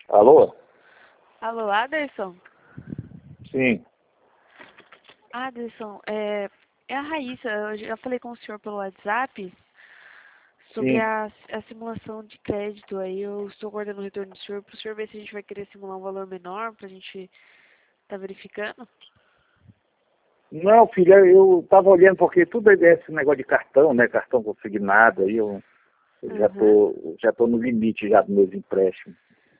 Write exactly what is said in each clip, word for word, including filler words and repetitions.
Alô? Alô, Aderson? Sim, Aderson, é, é a Raíssa. Eu já falei com o senhor pelo WhatsApp sobre sim. a, a simulação de crédito. Aí eu estou guardando o retorno do senhor para o senhor ver se a gente vai querer simular um valor menor para a gente estar verificando. Não, filha, eu tava olhando porque tudo é esse negócio de cartão, né? Cartão consignado, aí eu, eu já Aham. tô, já tô no limite já dos meus empréstimos.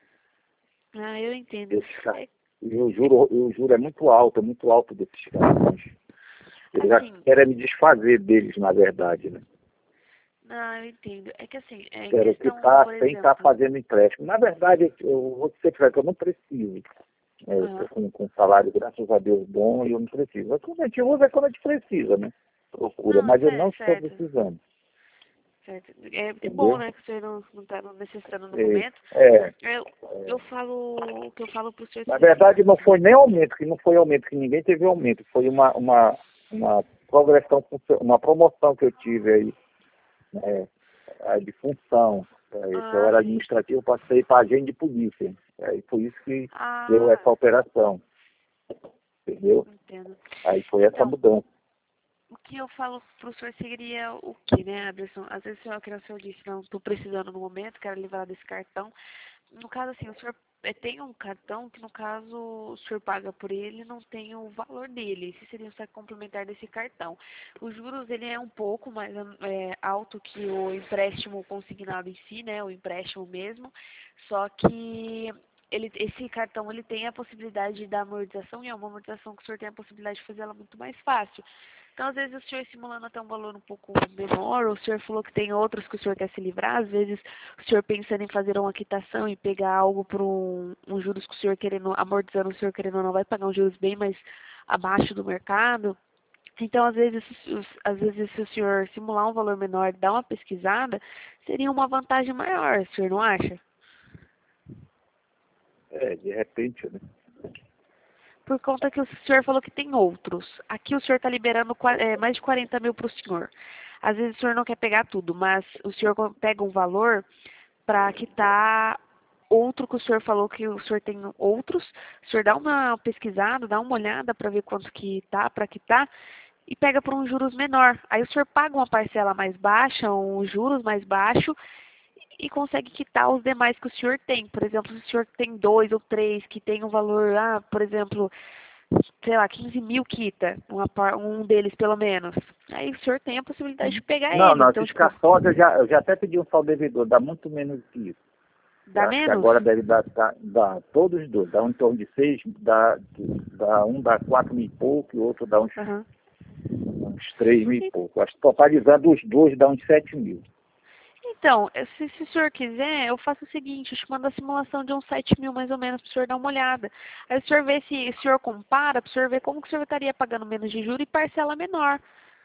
Ah, eu entendo. Esse car- É, eu juro, eu juro, é muito alto, é muito alto desses cartões. Eu já assim, quero é me desfazer deles, na verdade, né? não, eu entendo. É que assim, é, em Quero questão, ficar por sem estar exemplo, fazendo empréstimo. Na verdade, eu vou ser franco, eu não preciso. É, eu estou aham. com, com um salário, graças a Deus, bom e eu não preciso. Mas quando a gente usa é quando a gente precisa, né? Procura, Não, mas eu não certo, estou certo. precisando, Certo. É, é bom, entendeu? né, que o senhor não, não está necessitando no É, momento. é, Eu, eu falo, o que eu falo pro senhor na seria o verdade, não seguinte. foi nem aumento, que não foi aumento, que ninguém teve aumento. Foi uma, uma, uma progressão, funcio- uma promoção que eu tive aí, né, aí de função. Aí, que eu Ah, era sim. administrativo, passei para agente de polícia. Aí foi isso que deu Ah, essa alteração, entendeu? entendo. Aí foi essa Então, mudança. o que eu falo pro senhor seria o que, né, Anderson? Às vezes o senhor, que o senhor disse, não, estou precisando no momento, quero livrar desse cartão. No caso, assim, o senhor eh, tem um cartão que, no caso, o senhor paga por ele, não tem o valor dele. Esse seria o saque complementar desse cartão. Os juros, ele é um pouco mais é, alto que o empréstimo consignado em si, né, o empréstimo mesmo, só que ele, esse cartão, ele tem a possibilidade da amortização, e é uma amortização que o senhor tem a possibilidade de fazer ela muito mais fácil. Então, às vezes, o senhor simulando até um valor um pouco menor, o senhor falou que tem outros que o senhor quer se livrar, às vezes o senhor pensando em fazer uma quitação e pegar algo por um, um juros que o senhor querendo, amortizando, o senhor querendo ou não, vai pagar um juros bem mais abaixo do mercado. Então, às vezes, os- às vezes, se o senhor simular um valor menor e dar uma pesquisada, seria uma vantagem maior, o senhor não acha? É, de repente, né? Por conta que o senhor falou que tem outros. Aqui o senhor está liberando qua- é, mais de quarenta mil para o senhor. Às vezes o senhor não quer pegar tudo, mas o senhor co- pega um valor para quitar outro que o senhor falou que o senhor tem outros. O senhor dá uma pesquisada, dá uma olhada para ver quanto que tá para quitar e pega por um juros menor. Aí o senhor paga uma parcela mais baixa, um juros mais baixo e consegue quitar os demais que o senhor tem. Por exemplo, se o senhor tem dois ou três que tem um valor, ah, por exemplo, sei lá, quinze mil quita, uma, par- um deles pelo menos. Aí o senhor tem a possibilidade de pegar Não, ele. não, Então, esses tipo, cartões eu já, eu já até pedi um saldo devedor, dá muito menos que isso. Eu dá acho que menos? agora deve dar, dar, dar todos os dois, dá um em torno de seis, dá, dá um dá quatro mil e pouco, e o outro dá uns, Aham. uns três mil e pouco. Acho que totalizando os dois dá uns sete mil. Então, eh, se, se o senhor quiser, eu faço o seguinte, eu te mando a simulação de uns sete mil mais ou menos para o senhor dar uma olhada. Aí o senhor vê se o senhor compara, para o senhor ver como que o senhor estaria pagando menos de juros e parcela menor.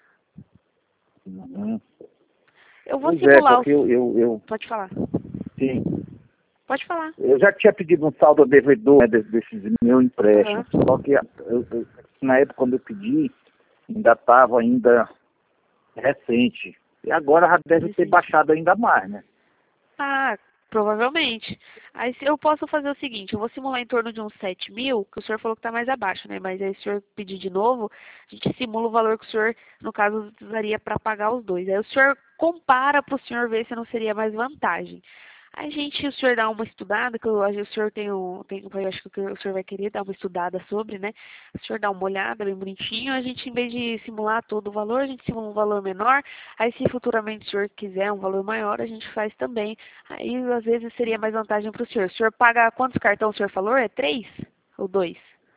Uhum. Eu vou Pois é, simular os... porque eu, eu, eu, Pode falar. sim, Pode falar. eu já tinha pedido um saldo devedor, né, de- desses meu empréstimo, Aham. só que eu, eu, na época quando eu pedi, ainda estava ainda recente. E agora já deve ter Recente. baixado ainda mais, né? Ah, provavelmente. Aí se eu posso fazer o seguinte, eu vou simular em torno de uns sete mil, que o senhor falou que está mais abaixo, né? Mas aí se o senhor pedir de novo, a gente simula o valor que o senhor, no caso, usaria para pagar os dois. Aí o senhor compara para o senhor ver se não seria mais vantagem. Aí, gente, o senhor dá uma estudada, que eu, acho que o senhor tem, um, tem eu acho que o senhor vai querer dar uma estudada sobre, né? O senhor dá uma olhada bem bonitinho, a gente, em vez de simular todo o valor, a gente simula um valor menor. Aí, se futuramente o senhor quiser um valor maior, a gente faz também. Aí, às vezes, seria mais vantagem para o senhor. O senhor paga quantos cartões o senhor falou? É três? Ou dois?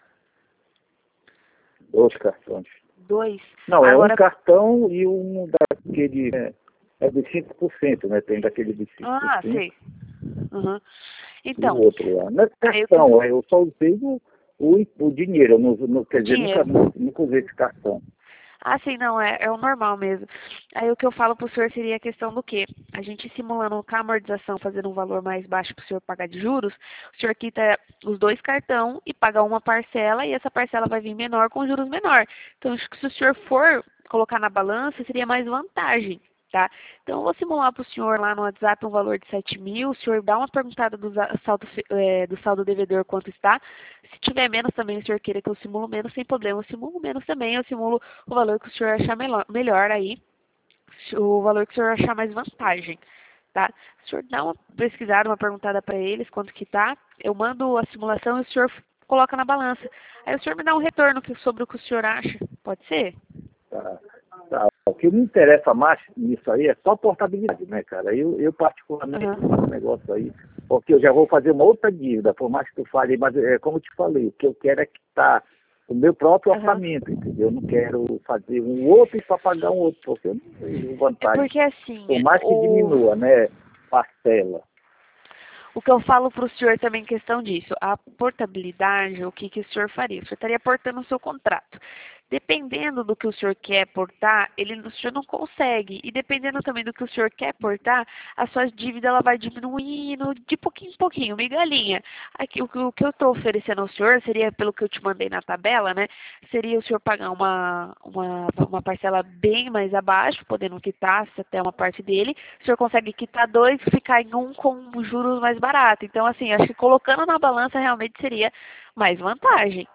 Dois cartões. Dois. Não, é um Agora, cartão e um daquele, é, é de cinco por cento, né? Tem daquele de cinco por ah, cento sei. Uhum. e o Então, outro lá. Não é aí o que cartão, é, eu só usei o, o, o dinheiro, eu não, não, o quer dizer, nunca, dinheiro. nunca, nunca usei esse cartão. Ah, sim, não, é, é o normal mesmo. Aí o que eu falo pro senhor seria a questão do quê? A gente simulando com a amortização, fazendo um valor mais baixo pro senhor pagar de juros, o senhor quita os dois cartão e paga uma parcela e essa parcela vai vir menor com juros menor. Então, acho que se o senhor for colocar na balança, seria mais vantagem. tá? Então, eu vou simular para o senhor lá no WhatsApp um valor de sete mil, o senhor dá uma perguntada do saldo, é, do saldo devedor quanto está. Se tiver menos também, o senhor queira que eu simulo menos, sem problema, eu simulo menos também, eu simulo o valor que o senhor achar melhor, melhor aí, o valor que o senhor achar mais vantagem, tá? O senhor dá uma pesquisada, uma perguntada para eles, quanto que tá, eu mando a simulação e o senhor coloca na balança. Aí o senhor me dá um retorno sobre o que o senhor acha, pode ser? Tá, tá. O que me interessa mais nisso aí é só portabilidade, né, cara? Eu, eu particularmente, Uhum. esse negócio aí, porque eu já vou fazer uma outra dívida, por mais que tu fale, mas é como eu te falei, o que eu quero é quitar o meu próprio Uhum. orçamento, entendeu? Eu não quero fazer um outro para pagar um outro, porque eu não vejo É vantagem. porque assim, Por mais que o... diminua, né, parcela. O que eu falo para o senhor também em questão disso, a portabilidade, o que, que o senhor faria? O senhor estaria portando o seu contrato. Dependendo do que o senhor quer portar, ele, o senhor não consegue. E dependendo também do que o senhor quer portar, a sua dívida ela vai diminuindo de pouquinho em pouquinho, migalhinha. Aqui, o, o que eu estou oferecendo ao senhor seria, pelo que eu te mandei na tabela, né? Seria o senhor pagar uma, uma, uma parcela bem mais abaixo, podendo quitar até uma parte dele. O senhor consegue quitar dois e ficar em um com juros mais barato. Então, assim, acho que colocando na balança realmente seria mais vantagem.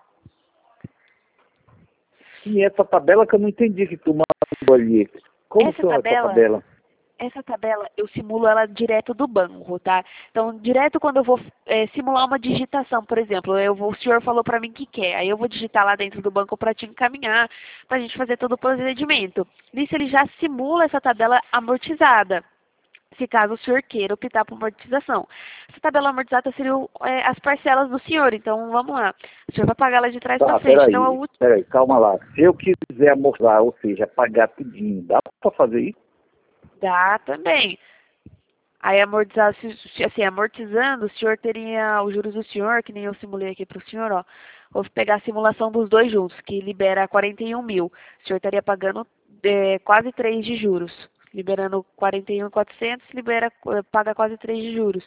E essa tabela que eu não entendi que tu mandou ali. Como Essa que é essa tabela, tabela? essa tabela eu simulo ela direto do banco, tá? Então, direto quando eu vou é, simular uma digitação, por exemplo, eu vou, o senhor falou para mim que quer, aí eu vou digitar lá dentro do banco para te encaminhar, para a gente fazer todo o procedimento. Nisso ele já simula essa tabela amortizada, se caso o senhor queira optar por amortização. Essa tabela amortizada seria é, as parcelas do senhor, então vamos lá. O senhor vai pagar ela de trás para Tá, frente. Então, a peraí, última... peraí, calma lá. Se eu quiser amortizar, ou seja, pagar tudinho, dá para fazer isso? Dá também. Aí amortizar, assim, amortizando, o senhor teria os juros do senhor, que nem eu simulei aqui para o senhor, ó. Vou pegar a simulação dos dois juntos, que libera quarenta e um mil. O senhor estaria pagando é, quase três de juros. Liberando quarenta e um mil e quatrocentos, libera, paga quase três de juros.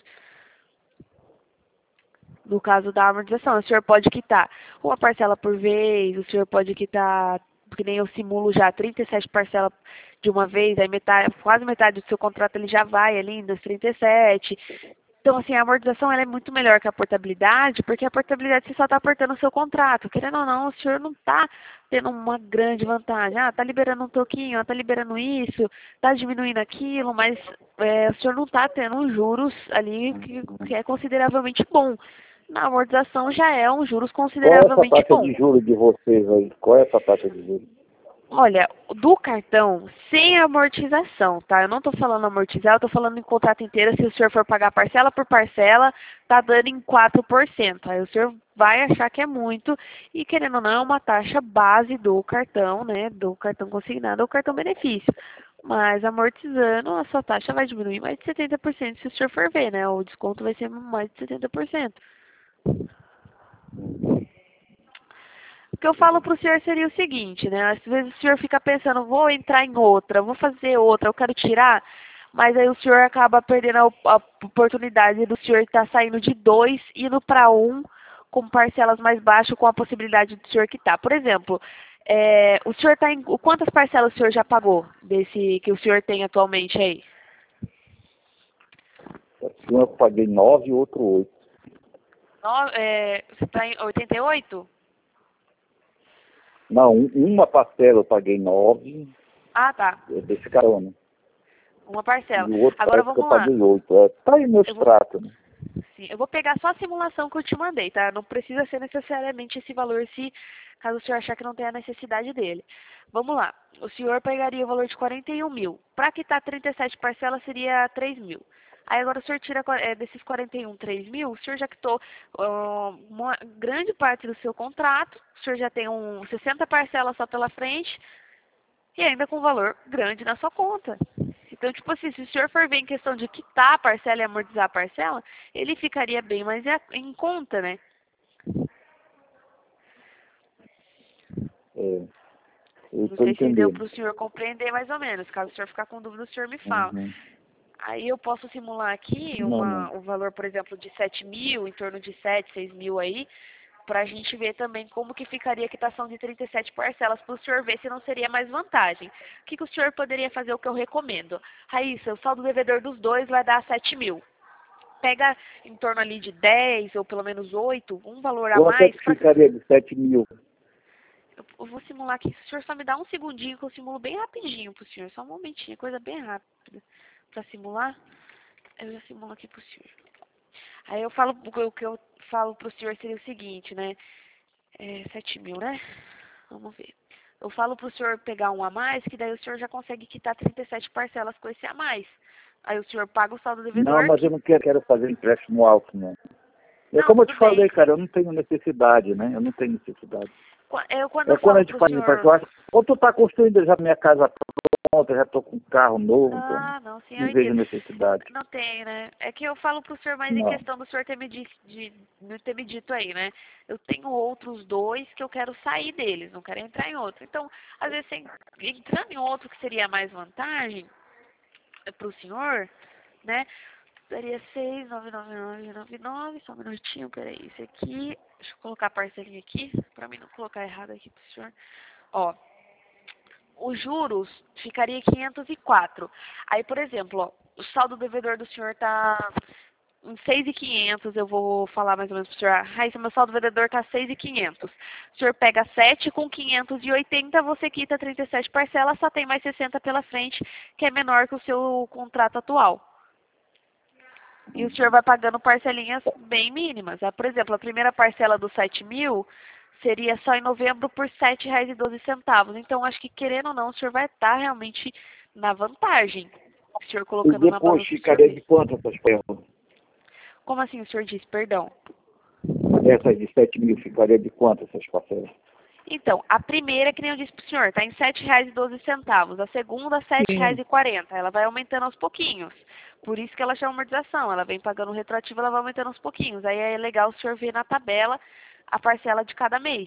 No caso da amortização, o senhor pode quitar uma parcela por vez, o senhor pode quitar, porque nem eu simulo já, trinta e sete parcelas de uma vez, aí metade, quase metade do seu contrato ele já vai ali nas trinta e sete. Então, assim, a amortização ela é muito melhor que a portabilidade, porque a portabilidade você só está aportando o seu contrato. Querendo ou não, o senhor não está tendo uma grande vantagem. Ah, está liberando um toquinho, está liberando isso, está diminuindo aquilo, mas é, o senhor não está tendo um juros ali que, que é consideravelmente bom. Na amortização já é um juros Qual é essa consideravelmente taxa bom. de juros de vocês aí? Qual é essa taxa de juros? Olha, do cartão, sem amortização, tá? Eu não estou falando amortizar, eu estou falando em contrato inteiro. Se o senhor for pagar parcela por parcela, tá dando em quatro por cento. Aí o senhor vai achar que é muito. E querendo ou não, é uma taxa base do cartão, né? Do cartão consignado ou cartão benefício. Mas amortizando, a sua taxa vai diminuir mais de setenta por cento se o senhor for ver, né? O desconto vai ser mais de setenta por cento. O que eu falo para o senhor seria o seguinte, né? Às vezes o senhor fica pensando, vou entrar em outra, vou fazer outra, eu quero tirar, mas aí o senhor acaba perdendo a, a oportunidade do senhor estar saindo de dois, indo para um, com parcelas mais baixas, com a possibilidade do senhor quitar. Por exemplo, é, o senhor está em. Quantas parcelas o senhor já pagou desse que o senhor tem atualmente aí? Um eu paguei nove e outro oito. No, é, você está em oitenta e oito? Não, um- uma parcela eu paguei nove, Ah, tá. desse carona. Uma E parcela. o outro Agora parece que eu vamos lá. paguei oito. É, tá aí meu Eu vou extrato, né? Sim, eu vou pegar só a simulação que eu te mandei, tá? Não precisa ser necessariamente esse valor se caso o senhor achar que não tem a necessidade dele. Vamos lá. O senhor pegaria o valor de quarenta e um mil. Para quitar trinta e sete parcelas seria três mil. Aí agora o senhor tira é, desses quarenta e um, três mil, o senhor já quitou uh, uma grande parte do seu contrato, o senhor já tem um sessenta parcelas só pela frente e ainda com um valor grande na sua conta. Então, tipo assim, se o senhor for ver em questão de quitar a parcela e amortizar a parcela, ele ficaria bem mais em conta, né? É, eu Não tô sei se deu entendendo. para o senhor compreender mais ou menos. Caso o senhor ficar com dúvida, o senhor me fala. Uhum. Aí eu posso simular aqui Não, não. uma, um valor, por exemplo, de sete mil, em torno de sete, seis mil aí. para a gente ver também como que ficaria a quitação de trinta e sete parcelas, para o senhor ver se não seria mais vantagem. O que, que o senhor poderia fazer, o que eu recomendo? Raíssa, o saldo devedor dos dois vai dar sete mil. Pega em torno ali de dez ou pelo menos oito, um valor a Quanto é mais. que Pra... ficaria de sete mil? Eu, eu vou simular aqui. Se o senhor só me dá um segundinho que eu simulo bem rapidinho pro senhor. Só um momentinho, coisa bem rápida. Para simular, eu já simulo aqui pro senhor. Aí eu falo, o que eu falo pro senhor seria o seguinte, né? É, sete mil, né? Vamos ver. Eu falo pro senhor pegar um a mais, que daí o senhor já consegue quitar trinta e sete parcelas com esse a mais. Aí o senhor paga o saldo devedor. Não, mas que... eu não quero, quero fazer empréstimo alto, não. É Não, como eu tudo te bem. falei, cara, eu não tenho necessidade, né? Eu não tenho necessidade. Eu, quando É eu quando a falo gente pro faz senhor... empréstimo, eu acho, ou tu tá construindo já minha casa pronta, já tô com um carro novo, então Ah, não, sim, eu não vejo entendo. necessidade. Não tem, né? É que eu falo pro senhor mais em Não. questão do senhor ter me, di de, de ter me dito aí, né? Eu tenho outros dois que eu quero sair deles, não quero entrar em outro. Então, às vezes, sem, entrando em outro que seria mais vantagem pro senhor, né? Daria seis, nove, nove, nove, nove, nove, só um minutinho, peraí, esse aqui, deixa eu colocar a parcelinha aqui, pra mim não colocar errado aqui pro senhor. Ó, os juros ficaria quinhentos e quatro. Aí, por exemplo, ó, o saldo devedor do senhor tá em seis mil e quinhentos, eu vou falar mais ou menos pro senhor. Raíssa, meu saldo devedor tá seis mil e quinhentos. O senhor pega sete com quinhentos e oitenta, você quita trinta e sete parcelas, só tem mais sessenta pela frente, que é menor que o seu contrato atual. E o senhor vai pagando parcelinhas bem mínimas. É, por exemplo, a primeira parcela dos sete mil seria só em novembro por sete reais e doze centavos. Então, acho que querendo ou não, o senhor vai estar realmente na vantagem. O senhor E colocando na depois balança do senhor ficaria de mesmo. quanto essas parcelas? Como assim o senhor disse? Perdão. Essas de sete mil ficaria de quanto essas parcelas? Então, a primeira, que nem eu disse para o senhor, está em sete reais e doze centavos. A segunda, sete reais Sim. e quarenta. Ela vai aumentando aos pouquinhos. Por isso que ela chama amortização. Ela vem pagando retroativo, ela vai aumentando aos pouquinhos. Aí é legal o senhor ver na tabela a parcela de cada mês.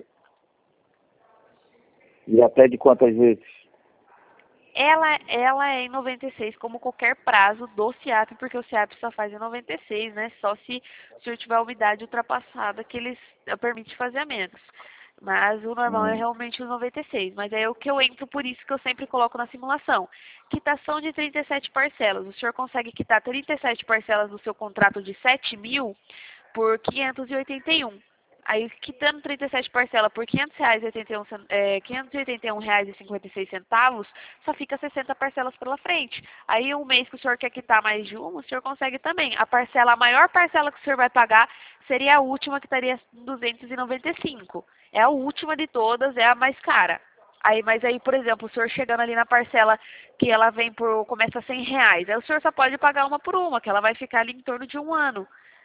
E até de quantas vezes? Ela, ela é em noventa e seis, como qualquer prazo do SIAP, porque o SIAP só faz em noventa e seis, né? Só se o senhor tiver a umidade ultrapassada que eles permitem fazer a menos. Mas o normal é Hum. realmente os noventa e seis. Mas é o que eu entro, por isso que eu sempre coloco na simulação. Quitação de trinta e sete parcelas. O senhor consegue quitar trinta e sete parcelas do seu contrato de sete mil por quinhentos e oitenta e um. Aí, quitando trinta e sete parcelas por quinhentos reais e oitenta e um, é, quinhentos e oitenta e um reais e cinquenta e seis centavos, só fica sessenta parcelas pela frente. Aí, um mês que o senhor quer quitar mais de uma, o senhor consegue também. A parcela, a maior parcela que o senhor vai pagar seria a última, que estaria duzentos e noventa e cinco. É a última de todas, é a mais cara. Aí, mas aí, por exemplo, o senhor chegando ali na parcela que ela vem por, começa cem reais, aí o senhor só pode pagar uma por uma, que ela vai ficar ali em torno de um ano.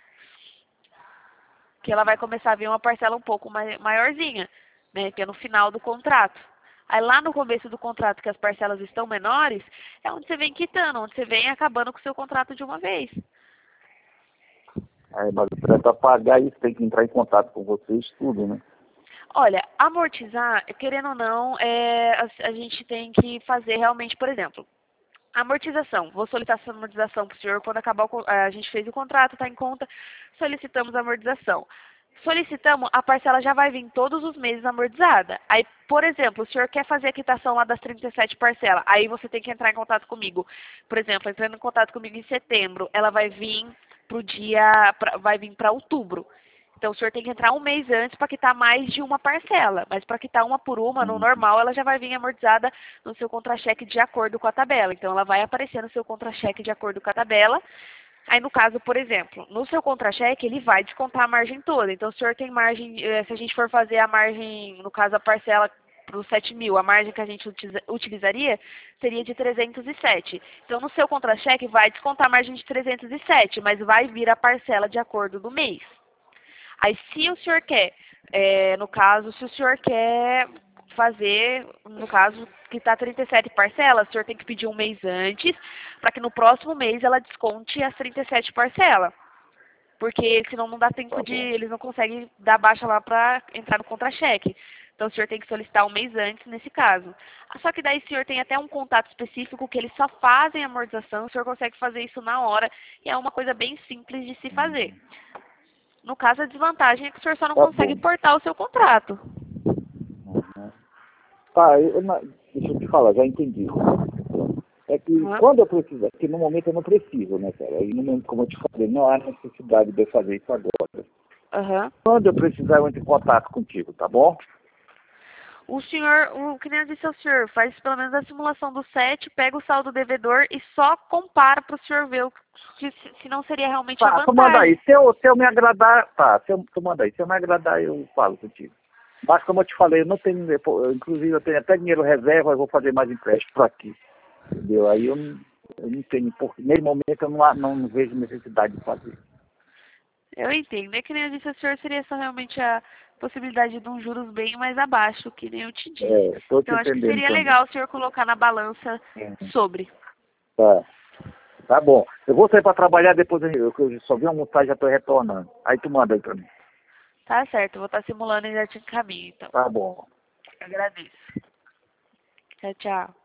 Que ela vai começar a vir uma parcela um pouco maiorzinha, né, que é no final do contrato. Aí lá no começo do contrato, que as parcelas estão menores, é onde você vem quitando, onde você vem acabando com o seu contrato de uma vez. Aí, mas para pagar isso tem que entrar em contato com vocês, tudo, né? Olha, amortizar, querendo ou não, é, a, a gente tem que fazer realmente, por exemplo, amortização. Vou solicitar essa amortização para o senhor quando acabar o, a gente fez o contrato, está em conta, solicitamos a amortização. Solicitamos, a parcela já vai vir todos os meses amortizada. Aí, por exemplo, o senhor quer fazer a quitação lá das trinta e sete parcelas, aí você tem que entrar em contato comigo. Por exemplo, entrando em contato comigo em setembro, ela vai vir pro dia, pra, vai vir para outubro. Então, o senhor tem que entrar um mês antes para quitar mais de uma parcela. Mas para quitar uma por uma, no Uhum. normal, ela já vai vir amortizada no seu contra-cheque de acordo com a tabela. Então, ela vai aparecer no seu contra-cheque de acordo com a tabela. Aí, no caso, por exemplo, no seu contra-cheque, ele vai descontar a margem toda. Então, o senhor tem margem, se a gente for fazer a margem, no caso, a parcela para os sete mil, a margem que a gente utilizaria seria de trezentos e sete. Então, no seu contra-cheque, vai descontar a margem de trezentos e sete, mas vai vir a parcela de acordo do mês. Aí, se o senhor quer, é, no caso, se o senhor quer fazer, no caso, que está trinta e sete parcelas, o senhor tem que pedir um mês antes, para que no próximo mês ela desconte as trinta e sete parcelas. Porque senão não dá tempo Tá de, bom. eles não conseguem dar baixa lá para entrar no contra-cheque. Então, o senhor tem que solicitar um mês antes nesse caso. Só que daí o senhor tem até um contato específico que eles só fazem a amortização, o senhor consegue fazer isso na hora, e é uma coisa bem simples de se fazer. No caso, a desvantagem é que o senhor só não Tá consegue bom. portar o seu contrato. Uhum. Tá, eu, não- deixa eu te falar, já entendi. É que Uhum. quando eu precisar, porque no momento eu não preciso, né, cara? Aí no momento, como eu te falei, não há necessidade de eu fazer isso agora. Aham. Quando eu precisar, eu entro em contato contigo, tá bom? O senhor, o que nem eu disse ao senhor, faz pelo menos a simulação do sete, pega o saldo devedor e só compara para o senhor ver o que, se, se não seria realmente a Tá, tu manda vantagem. aí. Se eu, se eu me agradar, tá, se eu, tu manda aí. Se eu me agradar, eu falo contigo. Mas como eu te falei, eu não tenho, eu, inclusive eu tenho até dinheiro reserva, eu vou fazer mais empréstimo aqui. Entendeu? Aí eu não, eu não tenho, porque nesse momento eu não, há- não vejo necessidade de fazer. Eu entendo. É que nem eu disse ao senhor, seria só realmente a possibilidade de um juros bem mais abaixo, que nem eu te disse. É, estou te Então acho que entendendo seria também. legal o senhor colocar na balança É, sobre. tá, tá bom. Eu vou sair para trabalhar, depois eu, eu só vi almoçar e já estou retornando. Aí tu manda aí para mim. Tá certo, eu vou estar simulando e já te encaminho, então. Tá bom. Agradeço. Tchau, tchau.